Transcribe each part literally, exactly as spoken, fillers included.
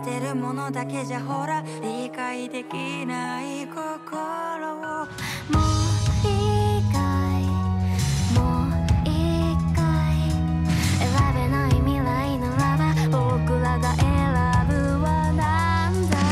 てるものだけじゃほら理解できない心をもういいかいもういいかい選べない未来ならば僕らが選ぶはなんだ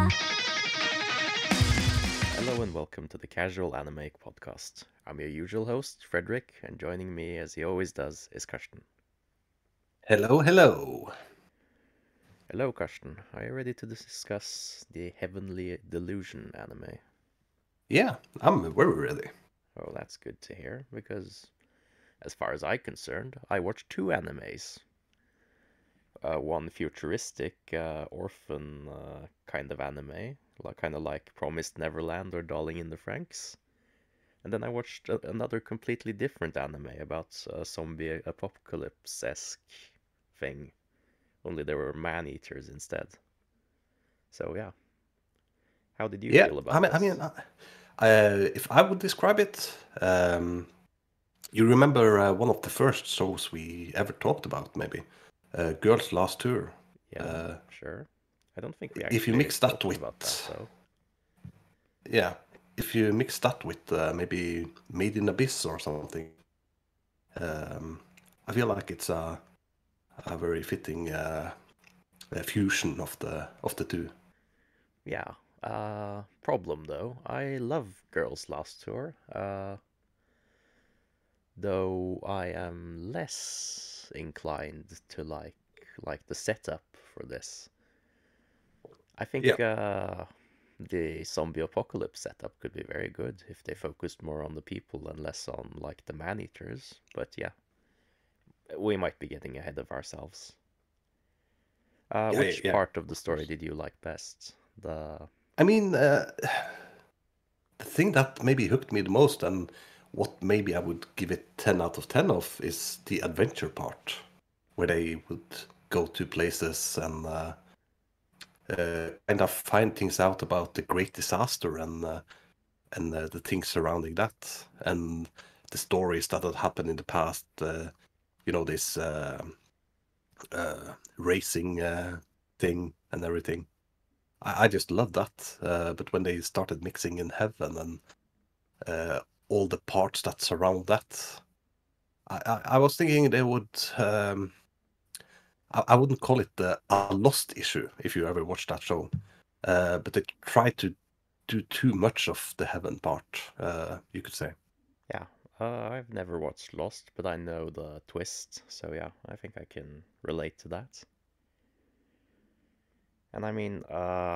Hello and welcome to the Casual Anime Podcast. I'm your usual host, Frederick, and joining me, as he always does, is Karsten. Hello, hello. Hello, Karsten. Are you ready to discuss the Heavenly Delusion anime? Yeah, I'm very ready. Oh, that's good to hear, because as far as I'm concerned, I watched two animes. Uh, one futuristic, uh, orphan uh, kind of anime, like, kind of like Promised Neverland or Darling in the Franxx. And then I watched a- another completely different anime about a zombie apocalypse-esque thing. Only there were man-eaters instead. So yeah. How did you Yeah, feel I about mean, I this? mean, uh, uh, if I would describe it, um, you remember uh, one of the first shows we ever talked about, maybe, uh, Girls Last Tour. Yeah, Uh, sure. I don't think we if you actually mix that talked with, about that though. yeah, if you mix that with uh, maybe Made in Abyss or something, um, I feel like it's a a very fitting uh, uh, fusion of the of the two. Yeah. Uh, problem though. I love Girls Last Tour. Uh, though I am less inclined to like like the setup for this. I Yeah. think uh, the zombie apocalypse setup could be very good if they focused more on the people and less on like the man-eaters. But yeah, we might be getting ahead of ourselves. Uh, Yeah, yeah, which yeah, part of the of story course. did you like best? The I mean, uh, the thing that maybe hooked me the most and what maybe I would give it ten out of ten of is the adventure part, where they would go to places and uh, uh, kind of find things out about the great disaster and uh, and uh, the things surrounding that and the stories that had happened in the past. Uh, you know, this uh, uh, racing uh, thing and everything. I, I just love that. Uh, but when they started mixing in heaven and uh, all the parts that surround that. I, I, I was thinking they would. Um, I, I wouldn't call it uh, a lost issue if you ever watched that show, uh, but they tried to do too much of the heaven part. Uh, you could say. yeah, uh, I've never watched Lost, but I know the twist, so yeah, I think I can relate to that. And I mean, uh,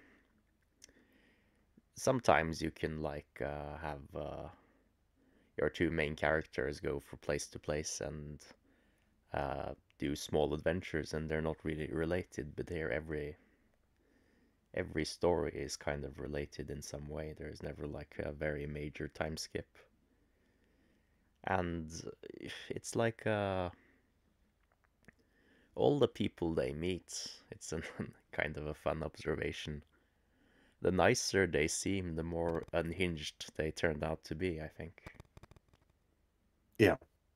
sometimes you can like uh, have uh, your two main characters go from place to place and uh, do small adventures, and they're not really related, but they're every every story is kind of related in some way. There's never like a very major time skip. And it's like uh, all the people they meet, it's a kind of a fun observation. The nicer they seem, the more unhinged they turned out to be, I think. Yeah.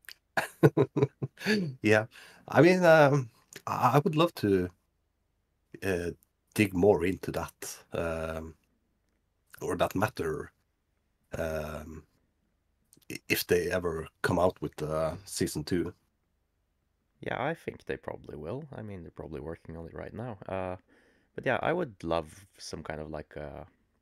Yeah. I mean, um, I I would love to uh, dig more into that um, or that matter um, i- if they ever come out with uh, season two. Yeah, I think they probably will. I mean, they're probably working on it right now. Uh, but yeah, I would love some kind of like uh,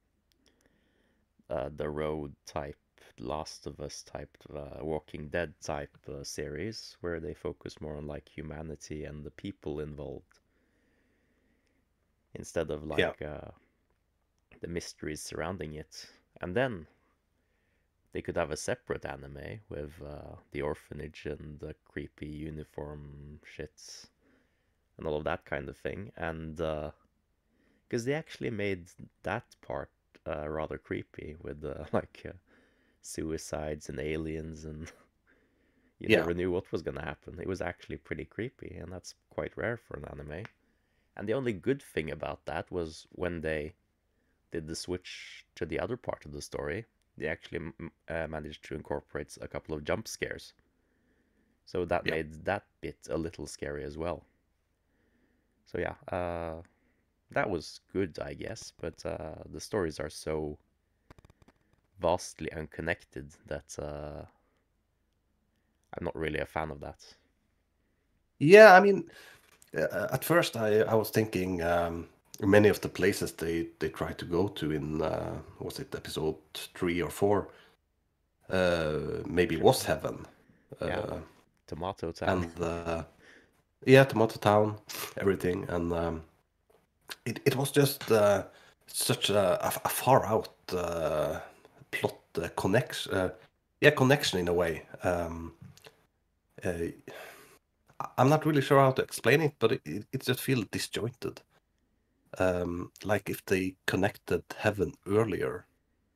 uh, The Road type, Last of Us type, uh, Walking Dead type uh, series where they focus more on like humanity and the people involved instead of Yeah. like uh, the mysteries surrounding it. And then they could have a separate anime with uh, the orphanage and the creepy uniform shits and all of that kind of thing. And because uh, they actually made that part uh, rather creepy with uh, like uh, suicides and aliens, and you Yeah. never knew what was gonna happen. It was actually pretty creepy, and that's quite rare for an anime. And the only good thing about that was when they did the switch to the other part of the story, they actually uh, managed to incorporate a couple of jump scares. So that Yeah. made that bit a little scary as well. So yeah, uh, that was good, I guess, but uh, the stories are so vastly unconnected that uh, I'm not really a fan of that. Yeah, I mean, uh, at first I, I was thinking um, many of the places they, they try to go to in, uh, was it episode three or four, uh, maybe was heaven. Yeah, Uh, Tomato Town. and uh, yeah, Tomato Town, everything. And um, it, it was just uh, such a, a, a far out uh, plot uh, connection. Uh, yeah, connection in a way. Um, uh, I- I'm not really sure how to explain it, but it, it, it just feels disjointed. Um, like if they connected heaven earlier,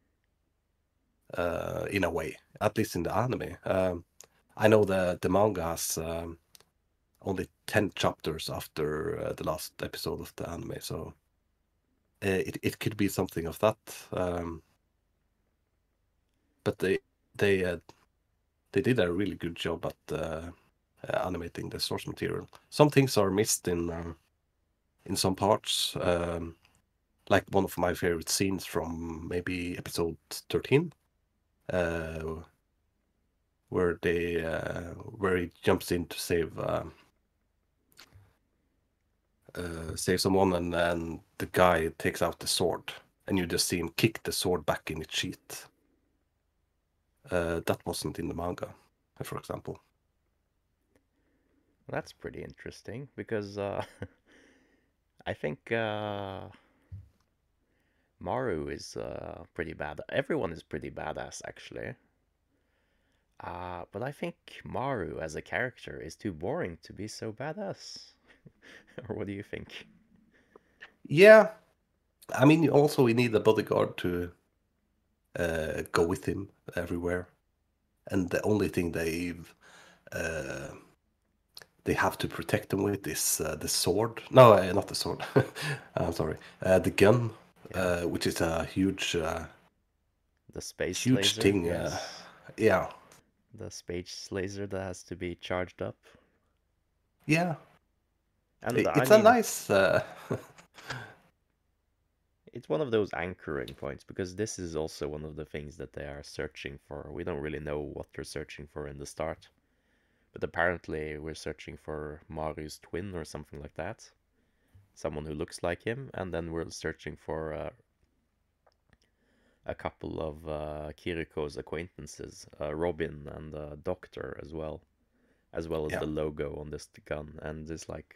uh, in a way, at least in the anime. Um, I know the the manga has um, only ten chapters after uh, the last episode of the anime, so uh, it it could be something of that. Um, but they they uh, they did a really good job at uh, uh, animating the source material. Some things are missed in uh, in some parts. Um, like one of my favorite scenes from maybe episode thirteen, uh, where they uh, where he jumps in to save um, uh, save someone, and then the guy takes out the sword, and you just see him kick the sword back in its sheath. Uh, that wasn't in the manga, for example. That's pretty interesting because uh, I think uh, Maru is uh, pretty bad. Everyone is pretty badass, actually. Uh, but I think Maru as a character is too boring to be so badass. Or what do you think? Yeah, I mean, also we need a bodyguard to uh, go with him everywhere, and the only thing they've uh, they have to protect him with is uh, the sword. No, uh, not the sword. I'm sorry, uh, the gun, Yeah. uh, which is a huge, uh, The space huge laser, thing. Uh, yes. yeah, The space laser that has to be charged up. yeah. And It, I it's a mean, nice. Uh, it's one of those anchoring points because this is also one of the things that they are searching for. We don't really know what they're searching for in the start. But apparently we're searching for Maru's twin or something like that. Someone who looks like him. And then we're searching for uh, a couple of uh, Kiriko's acquaintances, uh, Robin and uh, Doctor as well. As well as yeah, the logo on this gun. And it's like...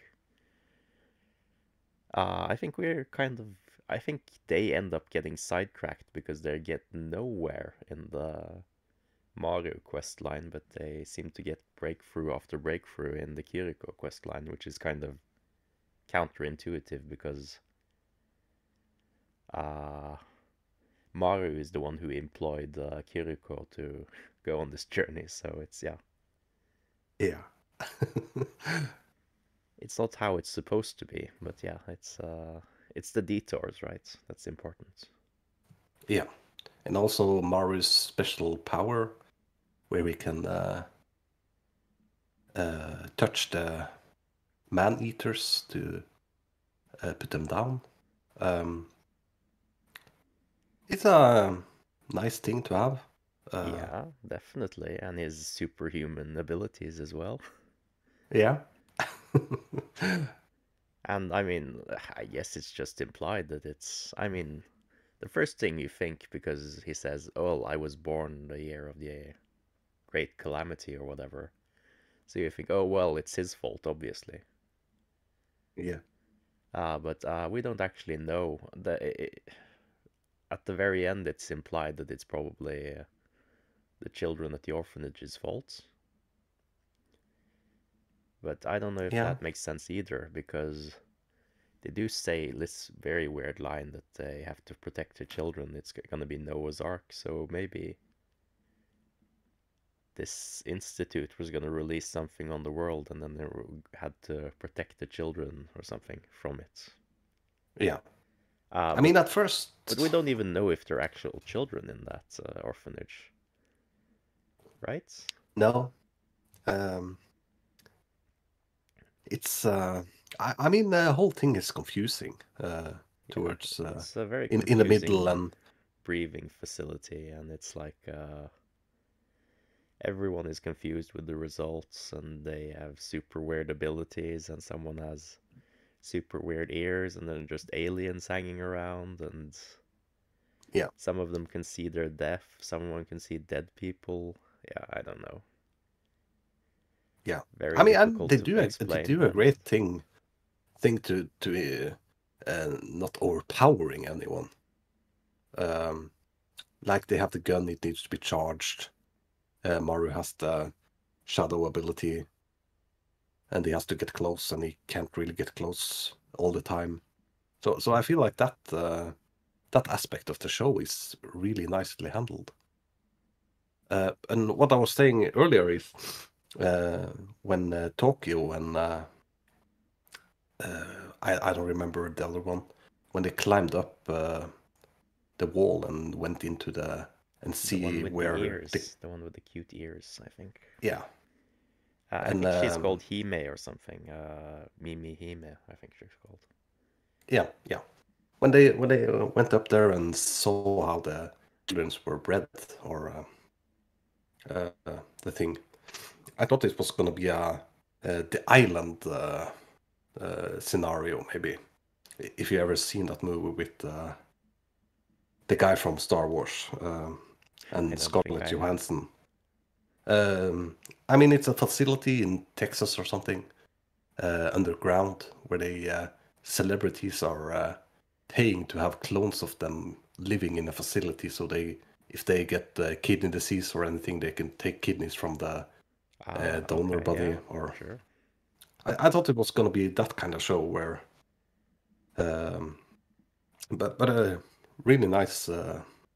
Uh, I think we're kind of... I think they end up getting sidetracked because they get nowhere in the Mario quest line, but they seem to get breakthrough after breakthrough in the Kiriko quest line, which is kind of counterintuitive because uh, Maru is the one who employed uh, Kiriko to go on this journey. So it's, yeah, yeah. it's not how it's supposed to be, but yeah, it's uh, it's the detours, right? That's important. Yeah, and also Maru's special power, where we can uh, uh, touch the man eaters to uh, put them down. Um, it's a nice thing to have. Uh, Yeah, definitely, and his superhuman abilities as well. yeah. And I mean, I guess it's just implied that it's, I mean, the first thing you think, because he says, oh, I was born the year of the great calamity or whatever. So you think, oh, well, it's his fault, obviously. Yeah. Uh, but uh, we don't actually know. The, it, at the very end, it's implied that it's probably uh, the children at the orphanage's fault. But I don't know if Yeah. that makes sense either, because they do say this very weird line that they have to protect their children. It's gonna be Noah's Ark, so maybe this institute was gonna release something on the world, and then they had to protect the children or something from it. Yeah. Uh, I mean, but, at first. but we don't even know if they're actual children in that uh, orphanage, right? No. Um, it's uh, I, I mean, the whole thing is confusing uh, Yeah, towards uh, it's a very in in the middle, confusing and breathing facility, and it's like uh, everyone is confused with the results, and they have super weird abilities, and someone has super weird ears, and then just aliens hanging around, and yeah, some of them can see their death, someone can see dead people. Yeah, I don't know. yeah. Very I mean, and difficult they to do a, they explain, do a but great thing thing to to uh, uh, not overpowering anyone. Um, like they have the gun; it needs to be charged. Uh, Maru has the shadow ability, and he has to get close, and he can't really get close all the time. So, so I feel like that uh, that aspect of the show is really nicely handled. Uh, and what I was saying earlier is uh, when uh, Tokyo and uh, uh, I, I don't remember the other one, when they climbed up uh, the wall and went into the and the one see with the where the ears, the one with the cute ears, I think. yeah. Uh, I And think she's um, called Hime or something. Uh, Mimi Hime, I think she's called. yeah, yeah. When they when they uh, went up there and saw how the children were bred, or uh, uh, the thing, I thought it was gonna be a uh, the island uh, uh, scenario, maybe. If you ever seen that movie with uh, the guy from Star Wars um, I and don't think Scarlett I have. Johansson. Um, I mean, it's a facility in Texas or something, uh, underground, where they uh, celebrities are uh, paying to have clones of them living in a facility, so they, if they get uh, kidney disease or anything, they can take kidneys from the uh, Ah, donor okay, yeah, body. Or sure. I, I thought it was gonna be that kind of show where, um, but but a really nice. Uh,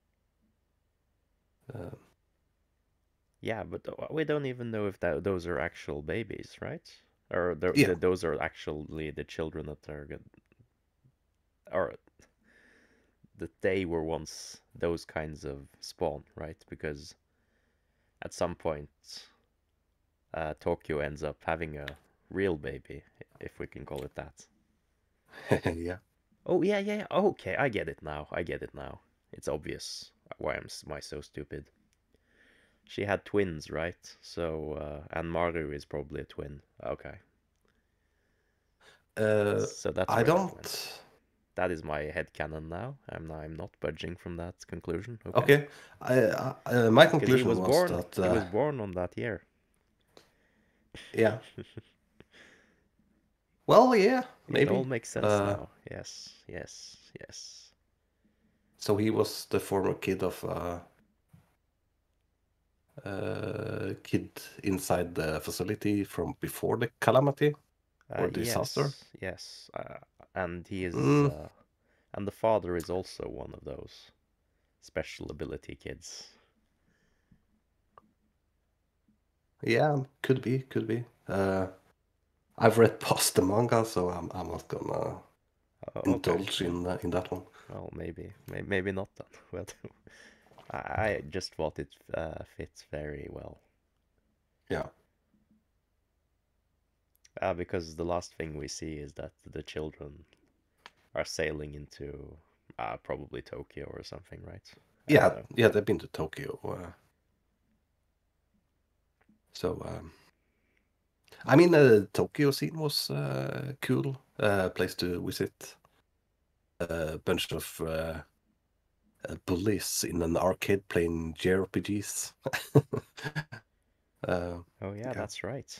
uh, Yeah, but uh, we don't even know if that those are actual babies, right? Or the, yeah, the, those are actually the children that are good, or that they were once those kinds of spawn, right? Because at some point, uh, Tokyo ends up having a real baby, if we can call it that. yeah. Oh yeah, yeah, yeah. Oh, okay, I get it now. I get it now. It's obvious why am am I so stupid? She had twins, right? So uh, and Maru is probably a twin. Okay, Uh, so that's I where that went. don't. That is my headcanon now. I'm I'm not budging from that conclusion. Okay, Okay, I, I uh, my because he conclusion was was born. that He uh, was born on that year. yeah. Well, yeah, It all maybe. makes sense Uh, now. Yes, yes, yes. so he was the former kid of uh, uh, kid inside the facility from before the calamity Uh, or disaster. yes, yes. Uh, and he is, Mm, uh, and the father is also one of those special ability kids. yeah, could be, could be. Uh, I've read past the manga, so I'm I'm not gonna Oh, okay, indulge yeah. in uh, in that one. Well, maybe, may maybe not then. Well, I, I just thought it uh, fits very well. Yeah, Uh, because the last thing we see is that the children are sailing into uh, probably Tokyo or something, right? I don't yeah, know. yeah. They've been to Tokyo, uh, so um, I mean, the Tokyo scene was uh, cool. Uh, place to visit. A bunch of uh, uh, bullies in an arcade playing J R P Gs. uh, Oh yeah, yeah, that's right.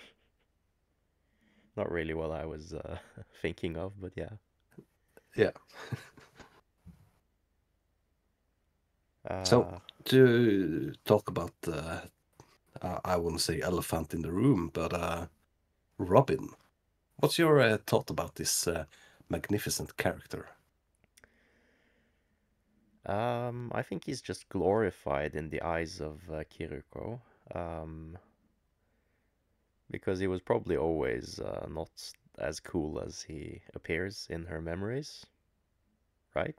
Not really what I was uh, thinking of, but yeah. yeah. So Uh, to talk about, uh, uh, I wouldn't say elephant in the room, but uh, Robin. What's your uh, thought about this uh, magnificent character? um, I think he's just glorified in the eyes of uh, Kiruko. Um, because he was probably always uh, not as cool as he appears in her memories, right?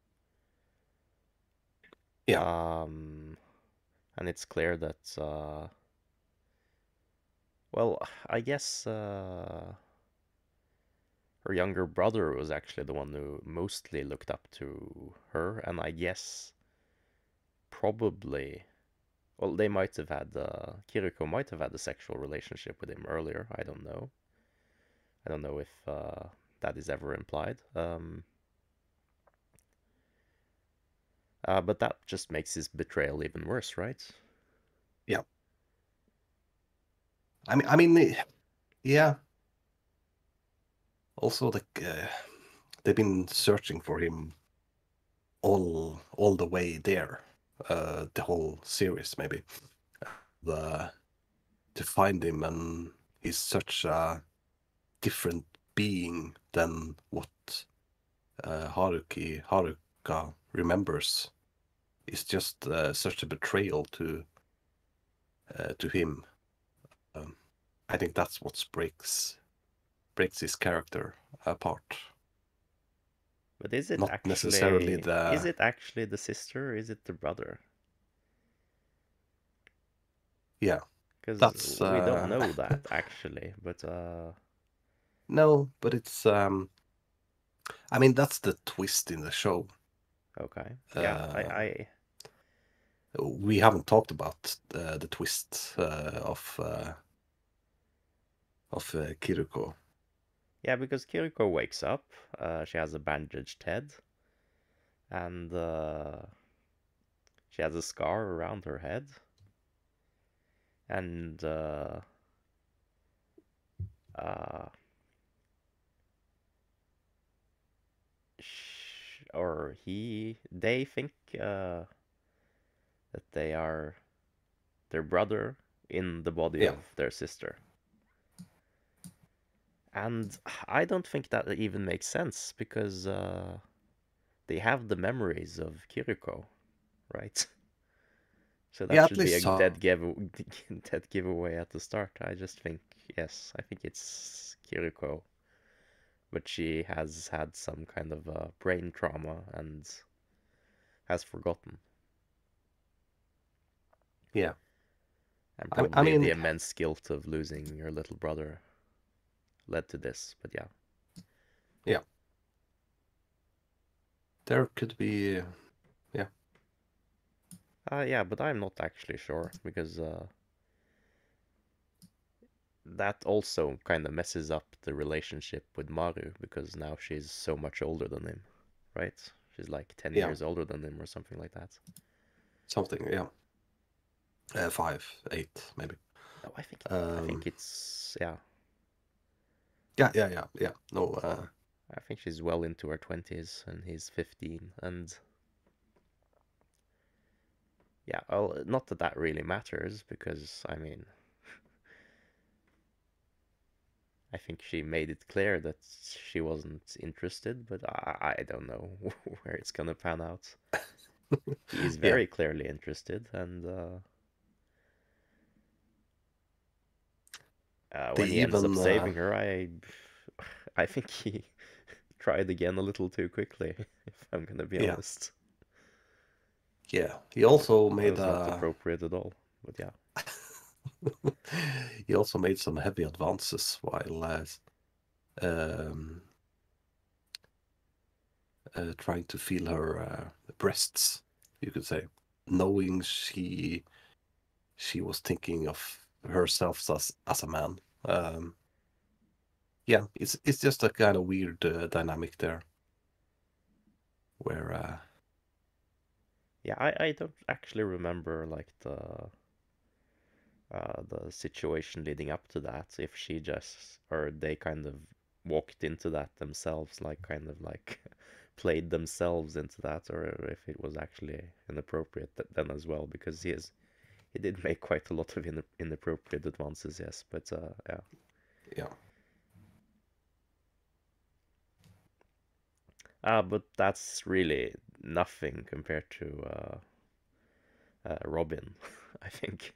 Yeah, Um, and it's clear that, uh, well, I guess uh, her younger brother was actually the one who mostly looked up to her, and I guess probably, well, they might have had, uh, Kiriko might have had a sexual relationship with him earlier. I don't know. I don't know if uh, that is ever implied. Um, uh, but that just makes his betrayal even worse, right? Yeah. I mean, I mean, eh, yeah. Also, like uh, they've been searching for him all all the way there, uh, the whole series maybe. The to find him, and he's such a different being than what uh, Haruki Haruka remembers. It's just uh, such a betrayal to uh, to him. Um, I think that's what breaks breaks his character apart. But is it Not actually necessarily the is it actually the sister or is it the brother? yeah. Because That's we don't uh, know that actually, but uh, no, but it's um. I mean, that's the twist in the show. okay, yeah, I, Uh, I we haven't talked about uh, the twist uh, of uh, of uh, Kiruko. yeah, because Kiriko wakes up, uh, she has a bandaged head, and uh, she has a scar around her head, and uh, uh, sh or he, they think uh, that they are their brother in the body Yeah, of their sister. And I don't think that even makes sense because uh, they have the memories of Kiriko, right? So that yeah. At should be a least so. dead give dead giveaway at the start. I just think yes, I think it's Kiriko, but she has had some kind of uh, brain trauma and has forgotten, Yeah. and I, I probably the mean, immense guilt of losing your little brother led to this. But yeah, yeah. There could be, yeah, uh, yeah, but I'm not actually sure because uh, that also kind of messes up the relationship with Maru because now she's so much older than him, right? She's like ten yeah, years older than him or something like that. something. Yeah, uh, five, eight, maybe. No, I think I Um, think it's yeah. yeah, yeah, yeah, yeah. No, uh, I think she's well into her twenties and he's fifteen and yeah, well, not that that really matters because I mean I think she made it clear that she wasn't interested, but I, I don't know where it's gonna pan out. He is yeah. very clearly interested, and uh, uh, They when he ends up even, uh, saving her, I, I think he tried again a little too quickly, if I'm gonna be yeah, honest. yeah. He also That made was not uh, appropriate at all, but yeah. he also made some heavy advances while uh, um, uh, trying to feel her uh, breasts, you could say, knowing she she was thinking of herself as as a man. Um, yeah, it's it's just a kind of weird uh, dynamic there, where uh, Yeah, I, I don't actually remember like the uh, the situation leading up to that. If she just or they kind of walked into that themselves, like kind of like played themselves into that, or if it was actually inappropriate th- then as well, because he is he did make quite a lot of in- inappropriate advances, yes, but uh, yeah. yeah, Uh, but that's really nothing compared to uh, uh, Robin, I think.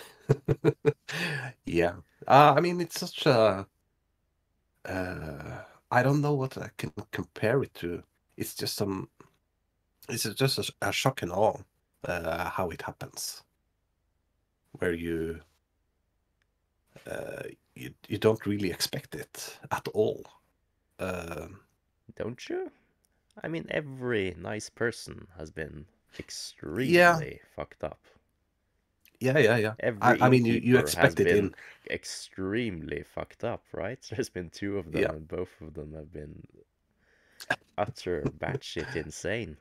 yeah. Uh, I mean, it's such a uh, I don't know what I can compare it to. It's just some. It's just a, a shock and awe uh, how it happens, where you uh, you you don't really expect it at all. Uh, Don't you? I mean, every nice person has been yeah, extremely fucked up. yeah, yeah, yeah. I, Every I mean, you, you innkeeper has expect it been in. extremely fucked up, right? There's been two of them, Yeah, and both of them have been utter batshit insane.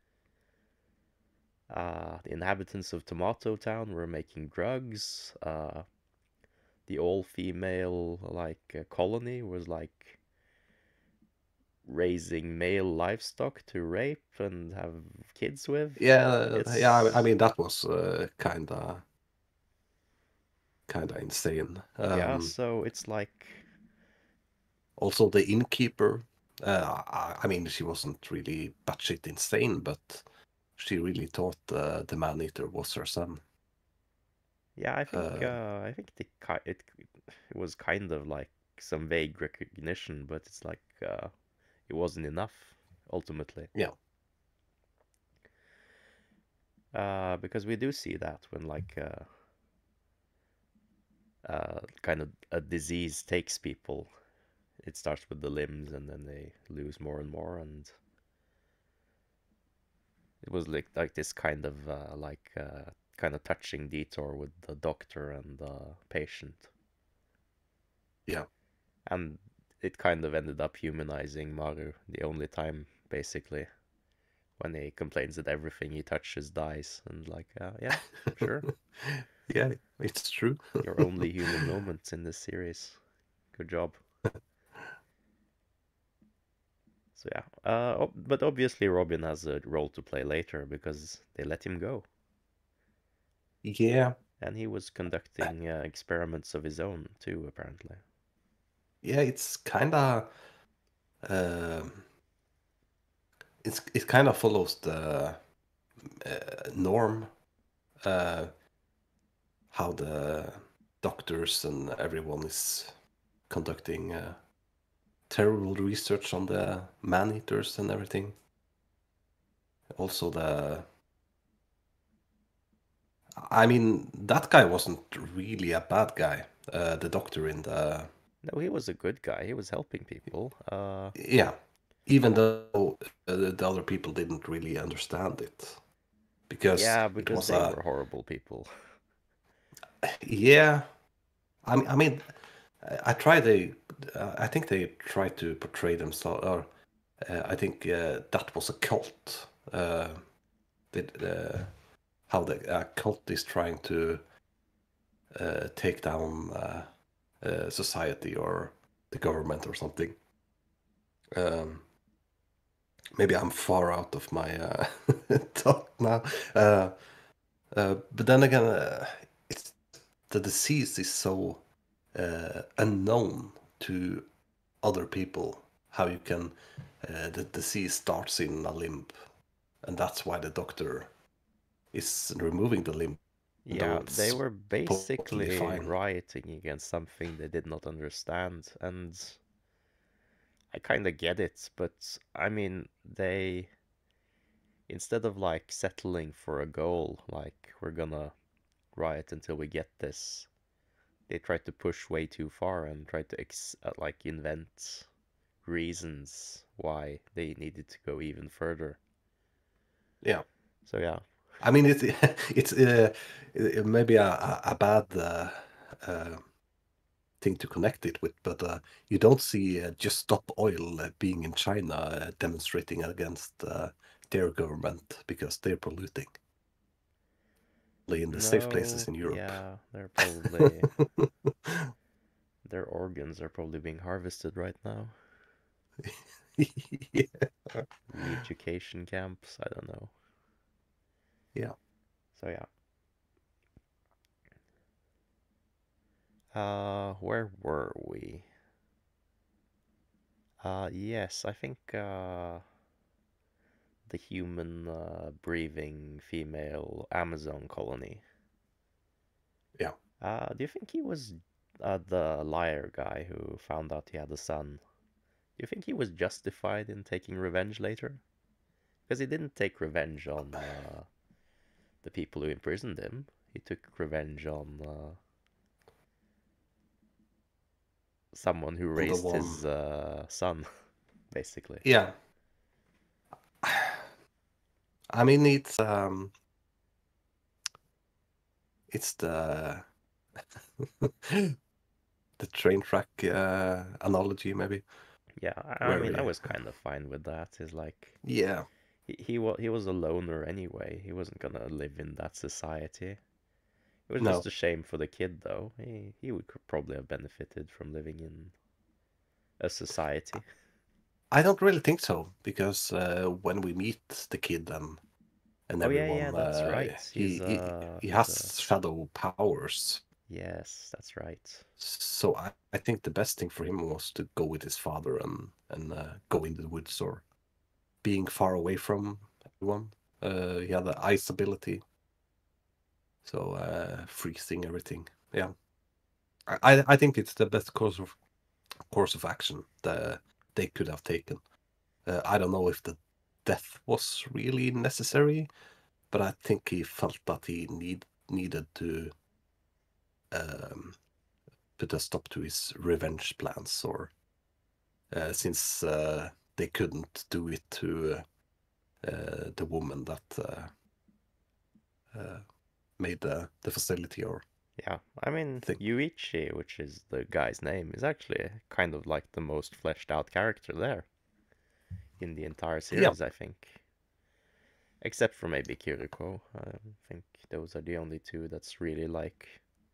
Uh, the inhabitants of Tomato Town were making drugs. Uh, the all-female like uh, colony was like raising male livestock to rape and have kids with. yeah, yeah. I, I It's mean, that was uh, kinda kinda insane. yeah, Um, so it's like also, the innkeeper. Uh, I, I mean, she wasn't really batshit insane, but she really thought uh, the man eater was her son. yeah, I think Uh, uh, I think the ki it it was kind of like some vague recognition, but it's like uh, it wasn't enough ultimately. yeah, Uh, because we do see that when like uh, uh, kind of a disease takes people. It starts with the limbs and then they lose more and more, and it was like like this kind of uh, like uh, kind of touching detour with the doctor and the patient, yeah. and it kind of ended up humanizing Maru the only time basically when he complains that everything he touches dies, and like uh, yeah, sure, Yeah, it's true. your only human moments in this series. Good job. So yeah, uh, ob- but obviously Robin has a role to play later because they let him go, Yeah, and he was conducting uh, experiments of his own too, apparently. yeah. It's kinda. Um, it's it kind of follows the uh, norm. Uh, how the doctors and everyone is conducting uh, terrible research on the man eaters and everything. Also, the I mean, that guy wasn't really a bad guy. Uh, the doctor in the No, he was a good guy. He was helping people. Uh, yeah, even though uh, the other people didn't really understand it because yeah, it because was they a were horrible people. yeah. I mean, I mean, I I try they. Uh, I think they try to portray themselves, or uh, I think uh, that was a cult. Uh, that uh, how the uh, cult is trying to uh, take down uh, uh, society or the government or something. Um, maybe I'm far out of my uh, thought now. Uh, uh, but then again, uh, it's the disease is so uh, unknown to other people. How you can uh, the disease starts in a limb, and that's why the doctor is removing the limb, though Yeah, they it's were totally basically fine. rioting against something they did not understand, and I kind of get it, but I mean, they instead of like settling for a goal, like we're gonna riot until we get this, they tried to push way too far and tried to ex uh, like invent reasons why they needed to go even further. Yeah. So yeah, I mean, it's it's uh, it maybe a, a a bad uh, uh, thing to connect it with, but uh, you don't see uh, Just Stop Oil uh, being in China uh, demonstrating against uh, their government because they're polluting, only in the safe places no, in Europe. yeah, they're probably their organs are probably being harvested right now. Yeah. Re-education camps, I don't know. Yeah. So yeah. Uh, where were we? Uh, yes, I think uh, the human uh, breathing female Amazon colony. Yeah. Uh, do you think he was uh, the liar guy who found out he had a son? Do you think he was justified in taking revenge later? Because he didn't take revenge on uh, the people who imprisoned him. He took revenge on uh, someone who On the raised one. his uh, son. basically. Yeah. I mean, it's um, it's the the train track uh, analogy, maybe. Yeah, I, I Where mean, I we, was kind of fine with that. Is like yeah, he he was he was a loner anyway. He wasn't gonna live in that society. It was just no, a shame for the kid, though. He he would c- probably have benefited from living in a society. I don't really think so because uh, when we meet the kid and and Oh yeah, yeah, everyone, that's uh, right. he, He's he uh he he's a has shadow powers. yes, that's right. So I, I think the best thing for him was to go with his father and and uh, go into the woods or being far away from everyone. Uh, he had the ice ability, so uh, freezing everything. Yeah, I I I think it's the best course of course of action that they could have taken. Uh, I don't know if the death was really necessary, but I think he felt that he need needed to um, put a stop to his revenge plans, or uh, since uh, they couldn't do it to uh, the woman that uh, uh, made the, the facility or Yeah, I mean thing. Yuichi, which is the guy's name, is actually kind of like the most fleshed out character there in the entire Yeah, series, I think. Except for maybe Kiriko. I think those are the only two that's really like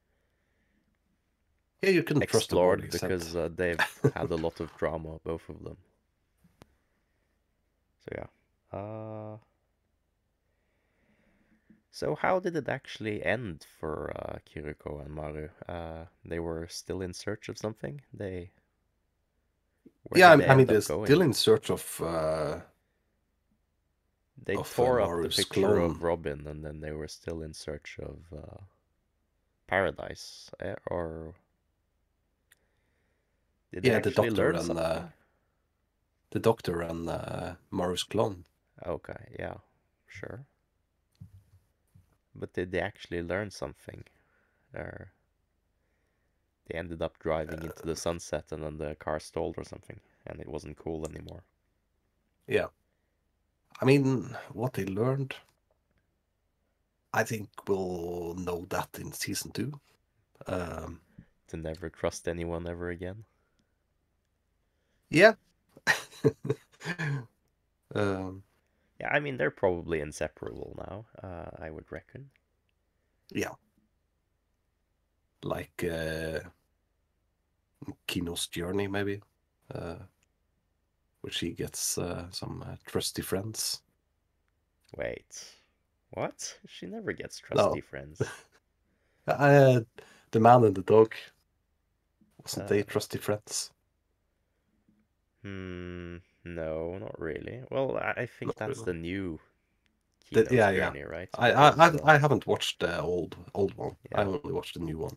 yeah, you couldn't trust a word explored he said. because uh, they've had a lot of drama, both of them. So yeah. Uh, so how did it actually end for uh, Kiriko and Maru? Uh, they were still in search of something. They where Yeah, did I, they I mean, end they're up still going? in search of uh, They of uh, tore up the Maru's picture clone. of Robin, and then they were still in search of uh, Paradise, eh? Or did they Yeah, the actually doctor learn and uh, something? the doctor and uh, Maru's clone. Okay, yeah, sure. But did they actually learn something? Or they ended up driving into the sunset and then the car stalled or something, and it wasn't cool anymore. Yeah, I mean, what they learned, I think we'll know that in season two. Um, To never trust anyone ever again. yeah. um, Yeah, I mean, they're probably inseparable now, uh, I would reckon. yeah, like uh, Kino's journey, maybe, uh, where she gets uh, some uh, trusty friends. Wait, what? She never gets trusty No, friends. uh, the man and the dog, wasn't Uh, they trusty friends? hmm, no, not really. Well, I I think Not that's really. the new The, Kino's yeah, yeah. journey, right? I, I, Because, I uh, I haven't watched the old old one. I yeah, only watched the new one.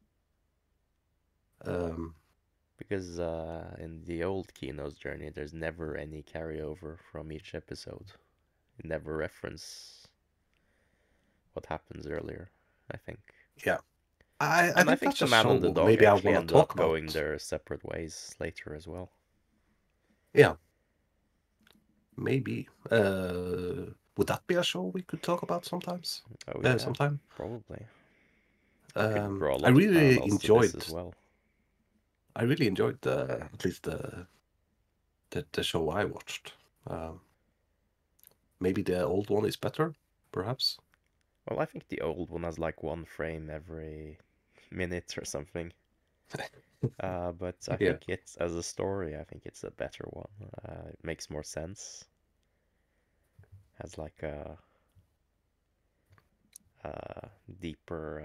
Um, because uh, in the old Kino's journey, there's never any carryover from each episode. It never reference what happens earlier, I think. yeah, I I And I think think that's the a man and the show dog maybe I actually want to end talk up going about. their separate ways later as well. Yeah, maybe. Uh, would that be a show we could talk about sometimes? Oh Uh, yeah, sometime. probably. You could Um, draw a I lot of really parallels to this enjoyed. as well. I really enjoyed the at least the the, the show I watched. Um, maybe the old one is better, perhaps. Well, I think the old one has like one frame every minute or something. Uh, but I Yeah, think it's as a story, I think it's a better one. Uh, it makes more sense. Has like a, a deeper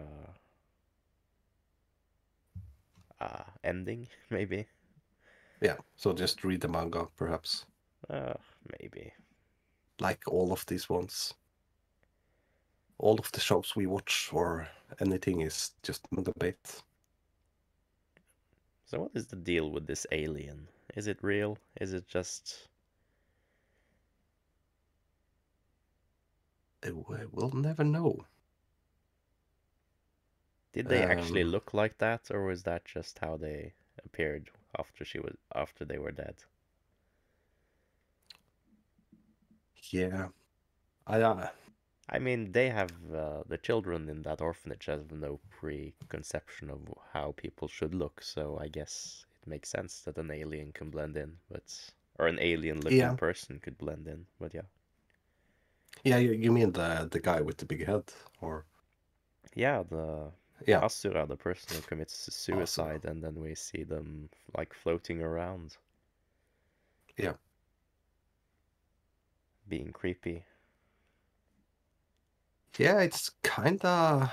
uh, uh, ending, maybe. yeah. So just read the manga, perhaps. Uh, maybe. Like all of these ones, all of the shows we watch or anything is just manga bait. So what is the deal with this alien? Is it real? Is it just... Uh, we- We'll never know. Did they actually Um, look like that, or was that just how they appeared after she was after they were dead? Yeah. I uh, I mean, they have uh, the children in that orphanage have no preconception of how people should look, so I guess it makes sense that an alien can blend in, but or an alien-looking yeah. person could blend in. But yeah, Yeah, you, you mean the the guy with the big head, or yeah, the yeah, Asura, the person who commits Asura. suicide, and then we see them like floating around, Yeah. being creepy. Yeah, it's kinda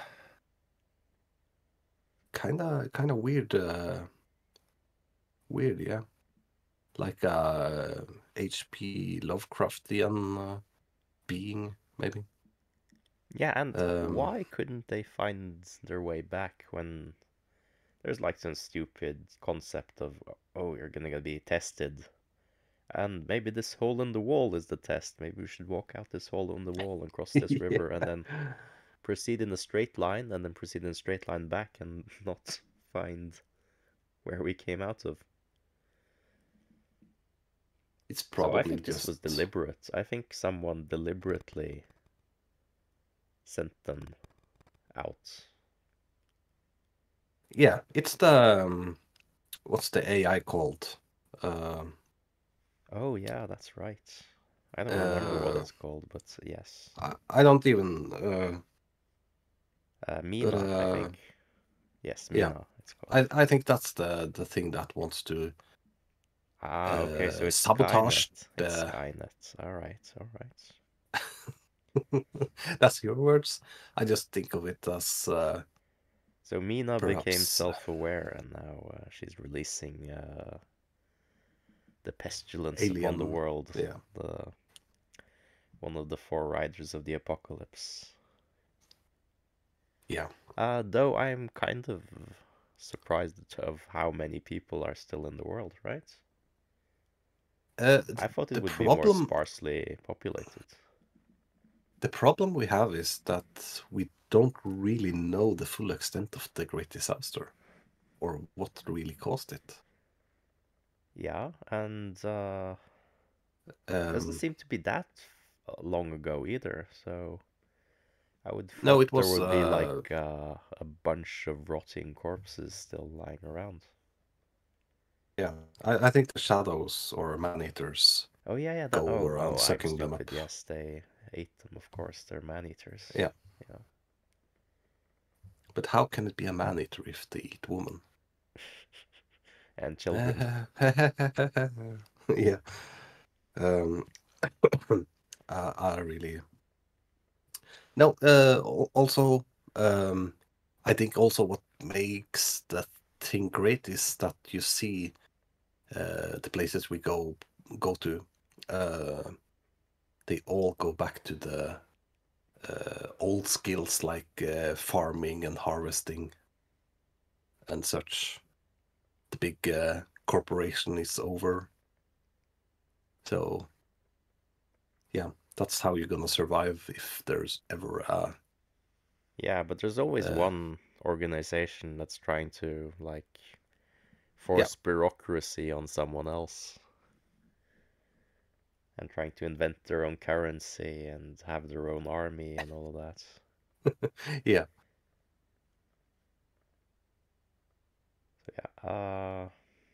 kinda kinda weird. Uh, weird, yeah. Like uh H P Lovecraftian uh, being, maybe. Yeah, and Um, why couldn't they find their way back when there's like some stupid concept of, oh, you're gonna be tested, and maybe this hole in the wall is the test. Maybe we should walk out this hole in the wall and cross this river and yeah. then proceed in a straight line and then proceed in a straight line back and not find where we came out of. It's So I probably think this was just deliberate. I think someone deliberately sent them out. yeah. It's the um, what's the A I called? Um, Oh yeah, that's right. I don't remember what uh, it's called, but yes. I, I don't even. Uh, Uh, but Mina, I uh, think. Yes, yeah, Mina, it's called. I I think that's the the thing that wants to Ah, okay, so uh, it's sabotage Skynet. It's the. Skynet. All right, all right. That's your words. I just think of it as uh, So Mina became perhaps self-aware, and now uh, she's releasing uh, the pestilence upon the alien. world. Yeah, The one of the four riders of the apocalypse. yeah. Uh, though I'm kind of surprised of how many people are still in the world, right? Uh, I thought it the would be more problem, sparsely populated. the problem we have is that we don't really know the full extent of the Great Disaster, or what really caused it. Yeah, and uh, doesn't Um, seem to be that uh, long ago either, so I would no, thought it there was. would be Uh, like uh, a bunch of rotting corpses still lying around. yeah, I, I think the shadows or man-eaters Oh yeah, yeah, that, go oh, around oh, I'm sucking them stupid. up. Yes, they ate them, of course. They're man-eaters. Yeah, Yeah. but how can it be a man-eater if they eat woman? And children. Yeah. Um, I, I really no. Uh, al- also, um, I think also what makes that thing great is that you see uh, the places we go go to. Uh, they all go back to the uh, old skills like uh, farming and harvesting and such. The big uh, corporation is over, so yeah, that's how you're gonna survive if there's ever a. Yeah, but there's always Uh, one organization that's trying to like yeah, force bureaucracy on someone else and trying to invent their own currency and have their own army and all of that. yeah, So yeah, uh,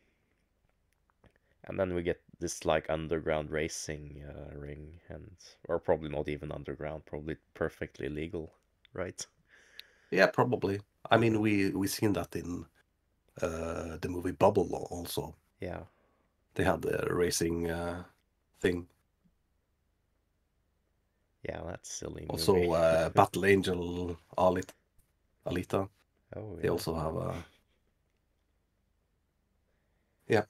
and then we get this like underground racing uh, ring, and or probably not even underground, probably perfectly legal, right? yeah, probably. I mean, we we seen that in uh, the movie Bubble al- also. Yeah, They had the racing uh, thing. yeah, that's silly movie. Also, uh, Battle Angel Alita. Alita. Oh They yeah, also have a. Yeah,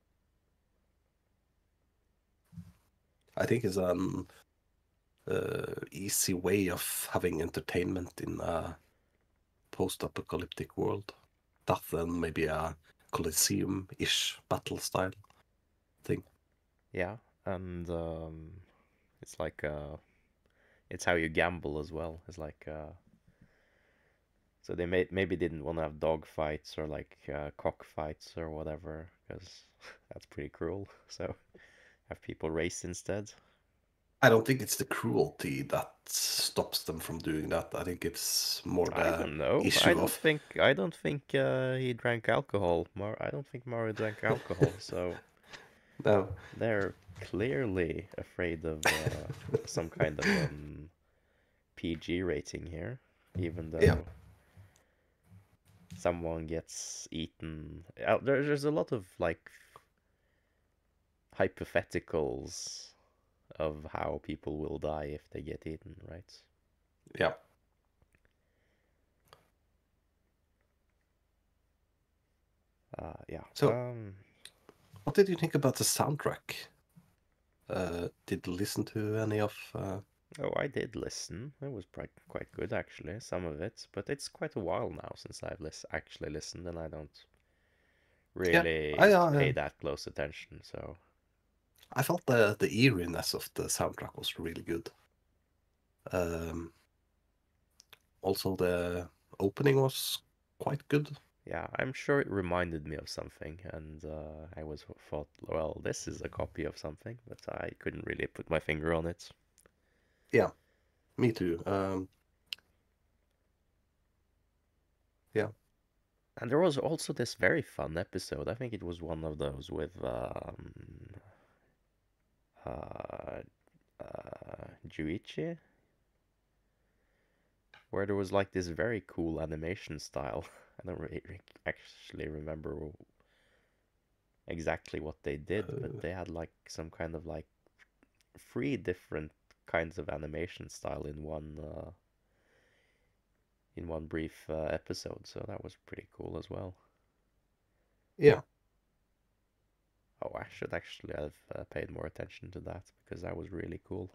I think it's an uh, easy way of having entertainment in a post-apocalyptic world. That and maybe a Colosseum-ish battle style thing. yeah, and um, it's like uh, it's how you gamble as well. It's like uh, so they may maybe didn't want to have dog fights or like uh, cockfights or whatever because that's pretty cruel. So have people race instead. I don't think it's the cruelty that stops them from doing that. I think it's more I the don't know. I issue don't of think I don't think uh, he drank alcohol. Mar I don't think Mario drank alcohol, so no. they're clearly afraid of uh, some kind of um, P G rating here, even Yeah. though someone gets eaten. Uh, there, there's a lot of like hypotheticals of how people will die if they get eaten, right? Yeah. Uh, yeah. So, Um, what did you think about the soundtrack? Uh, did you listen to any of? Uh... oh, I did listen. It was quite quite good actually, some of it, but it's quite a while now since I've lis actually listened, and I don't Yeah, I really uh, pay that close attention. So I felt the the eeriness of the soundtrack was really good. Um, also the opening was quite good. yeah, I'm sure it reminded me of something, and uh, I was thought, well, this is a copy of something, but I couldn't really put my finger on it. Yeah, me too. Um, yeah. And there was also this very fun episode. I think it was one of those with um, uh, uh, Juichi, where there was like this very cool animation style. I don't really actually remember exactly what they did, but Uh, they had like some kind of like three different kinds of animation style in one uh, in one brief uh, episode. So that was pretty cool as well. yeah. Oh, I should actually have uh, paid more attention to that because that was really cool.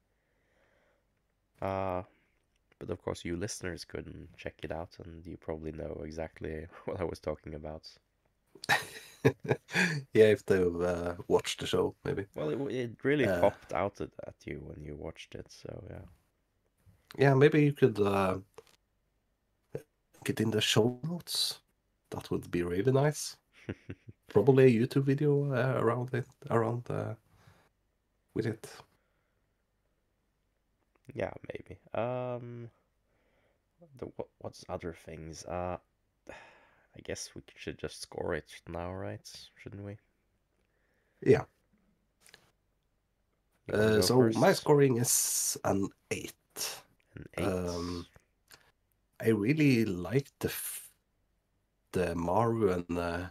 Uh, but of course, you listeners couldn't check it out, and you probably know exactly what I was talking about. Yeah, if they've uh, watched the show, maybe. Well, it, it really Uh, popped out at, at you when you watched it, so yeah. yeah, maybe you could uh, get in the show notes. That would be really nice. Probably a YouTube video uh, around it, around uh, with it. Yeah, maybe. Um, the what, what's other things? Uh, I guess we should just score it now, right? Shouldn't we? Yeah. You want to Uh, go so my first? scoring is an eight. An eight. Um, I really liked the f- the Maru and uh,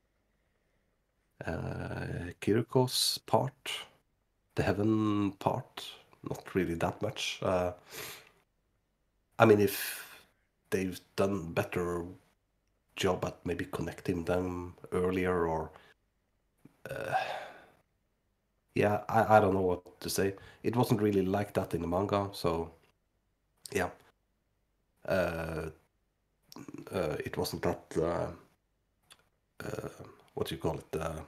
uh, Kiriko's part, the heaven part. Not really that much. Uh, I mean, if they've done better job at maybe connecting them earlier, or uh, yeah, I, I don't know what to say. It wasn't really like that in the manga, so yeah. Uh, uh, it wasn't that uh, uh, what do you call it, uh,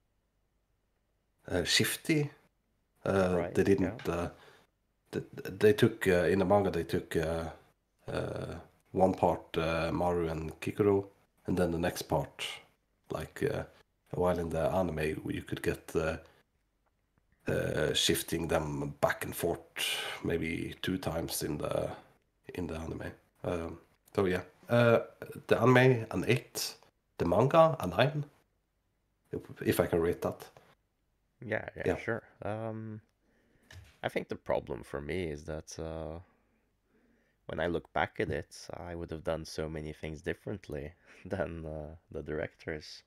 uh, shifty. Uh, Right, they yeah. didn't. Uh, they, they took uh, in the manga. They took uh, uh, one part uh, Maru and Kikoro, and then the next part, like uh, while in the anime, you could get uh, uh, shifting them back and forth maybe two times in the in the anime. Um, so yeah, uh, the anime an eight, the manga a nine, if, if I can rate that. Yeah, yeah, Yeah. sure. Um, I think the problem for me is that uh, when I look back at it, I would have done so many things differently than uh, the directors.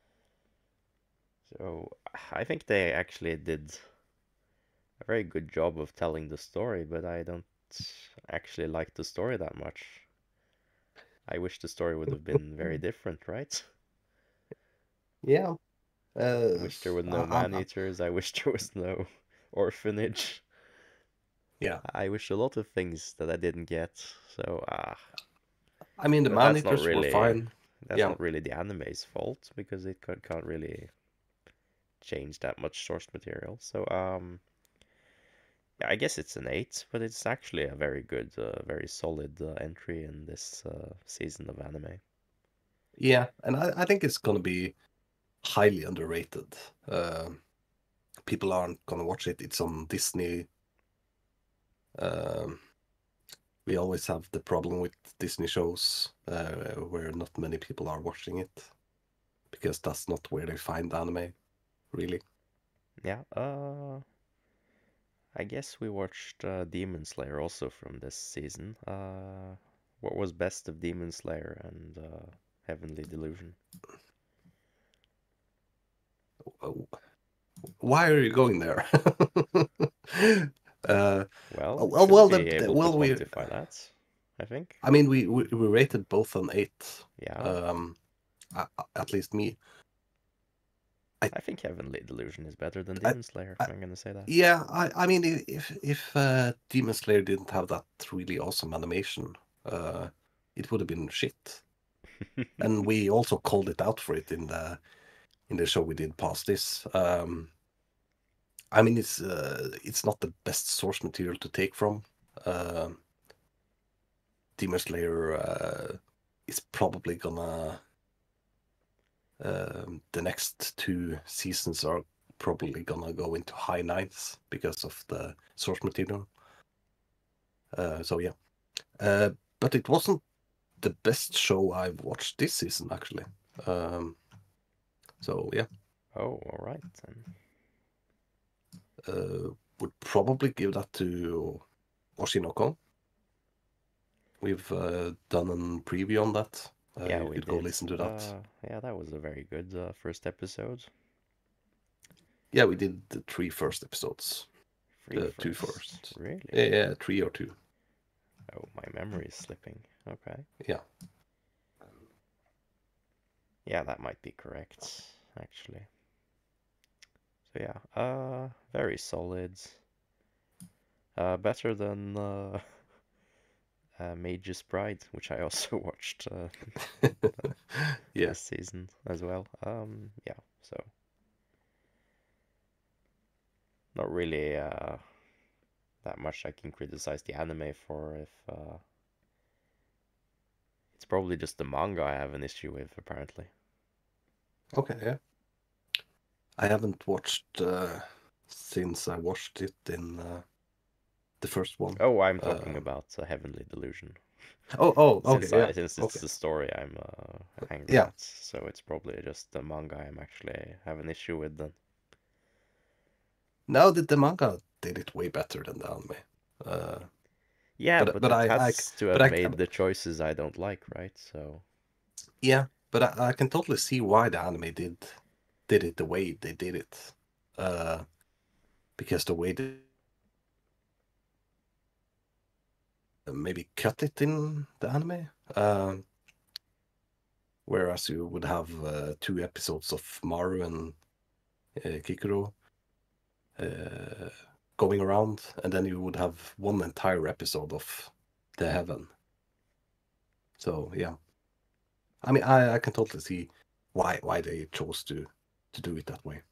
So I think they actually did a very good job of telling the story, but I don't actually like the story that much. I wish the story would have been very different, right? Yeah. Uh, I wish there were no I, I'm, I'm- man-eaters. I wish there was no orphanage. yeah. I wish a lot of things that I didn't get. So, ah, I mean, the but that's not man-eaters were really fine. that's Yeah. not really the anime's fault because it can't, can't really change that much source material. So, um, yeah, I guess it's an eight, but it's actually a very good, uh, very solid uh, entry in this uh, season of anime. Yeah, and I, I think it's gonna be highly underrated. Uh, people aren't gonna watch it. It's on Disney Um, we always have the problem with Disney shows uh, where not many people are watching it because that's not where they find anime, really. Yeah, uh, I guess we watched uh, Demon Slayer also from this season. Uh, what was best of Demon Slayer and uh, Heavenly Delusion? Why are you going there? uh, Well, well, should well, the, be the- able to well, we. quantify that, I think. I mean, we we, we rated both on eight. Yeah, Um, a- at least me. I think Heavenly Delusion is better than I, Demon Slayer. I, I'm gonna say that. yeah, I, I mean, i- if if uh, Demon Slayer didn't have that really awesome animation, uh, it would have been shit. And we also called it out for it in the in the show we did past this. Um, I mean, it's uh, it's not the best source material to take from. Uh, Demon Slayer uh, is probably gonna. Um, the next two seasons are probably gonna go into high nines because of the source material. Uh, so yeah, uh, but it wasn't the best show I've watched this season actually. Um, so yeah, Oh, all right then. uh, would probably give that to Oshinoko. We've uh, done a preview on that. Uh, Yeah, you we could go did. listen to that. Uh, yeah, that was a very good uh, first episode. Yeah, we did the three first episodes. Free The two first. first. Really? Yeah, yeah, three or two. Oh, my memory is slipping. Okay. Yeah. Yeah, that might be correct, actually. So yeah, uh, very solid. Uh, better than uh, uh, Mage's Bride, which I also watched uh, Yeah. this season as well. Um, yeah, so not really uh, that much I can criticize the anime for. If uh, it's probably just the manga I have an issue with, apparently. Okay, yeah. I haven't watched uh, since I watched it in uh, the first one. Oh, I'm talking Uh, about uh, Heavenly Delusion. oh, oh, okay, Since yeah. I since it's Okay. the story I'm uh, angry Yeah. at, so it's probably just the manga I'm actually have an issue with then. Now that the manga did it way better than the anime. Uh, Yeah, but but but it I, I has to but have I made the choices I don't like, right? So yeah, but I, I can totally see why the anime did did it the way they did it. Uh, because the way they maybe cut it in the anime. Um, whereas you would have uh, two episodes of Maru and uh, Kikuro uh, going around, and then you would have one entire episode of the heaven. So yeah, I mean, I, I can totally see why why they chose to to do it that way.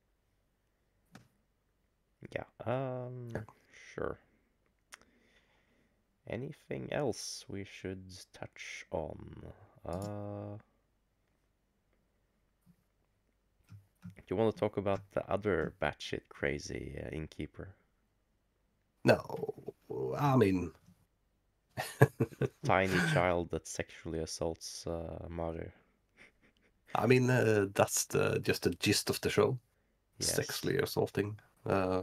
yeah, um, Yeah. sure. Anything else we should touch on? Uh, do you want to talk about the other batshit crazy uh, innkeeper? No, I mean, The tiny child that sexually assaults uh, Maru. I mean uh, that's the just the gist of the show. Yes. Sexually assaulting. Uh,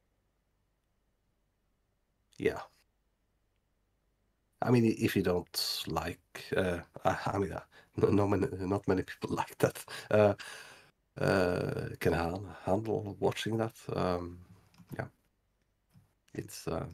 yeah. I mean, if you don't like, uh, I, I mean, uh, no, no many, not many people like that. Uh, uh, can han- handle watching that. Um, yeah, it's uh,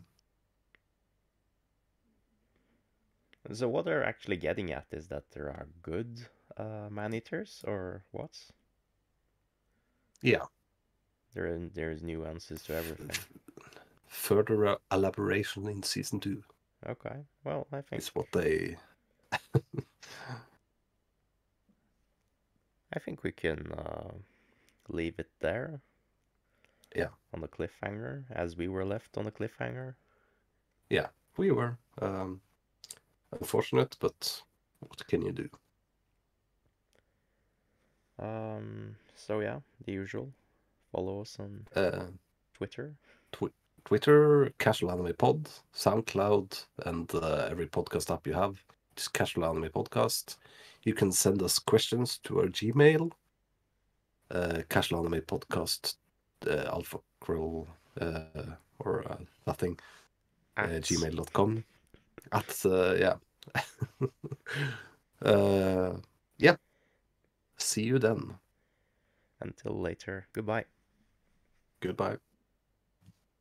So what they're actually getting at is that there are good uh, man-eaters, or what? yeah. There there's nuances to everything. Further uh, elaboration in season two Okay, well, I think is what they. I think we can uh, leave it there. Yeah. On the cliffhanger, as we were left on the cliffhanger. Yeah, we were um, unfortunate, but what can you do? Um. So yeah, the usual. Follow us on Uh, Twitter. tw- Twitter, Casual Anime Pod, SoundCloud, and uh, every podcast app you have. Just Casual Anime Podcast. You can send us questions to our Gmail, uh, Casual Anime Podcast, uh, Alpha Crow, uh, or uh, nothing, uh, At- gmail dot com. At, uh, yeah. uh, yeah. See you then. Until later. Goodbye. Goodbye.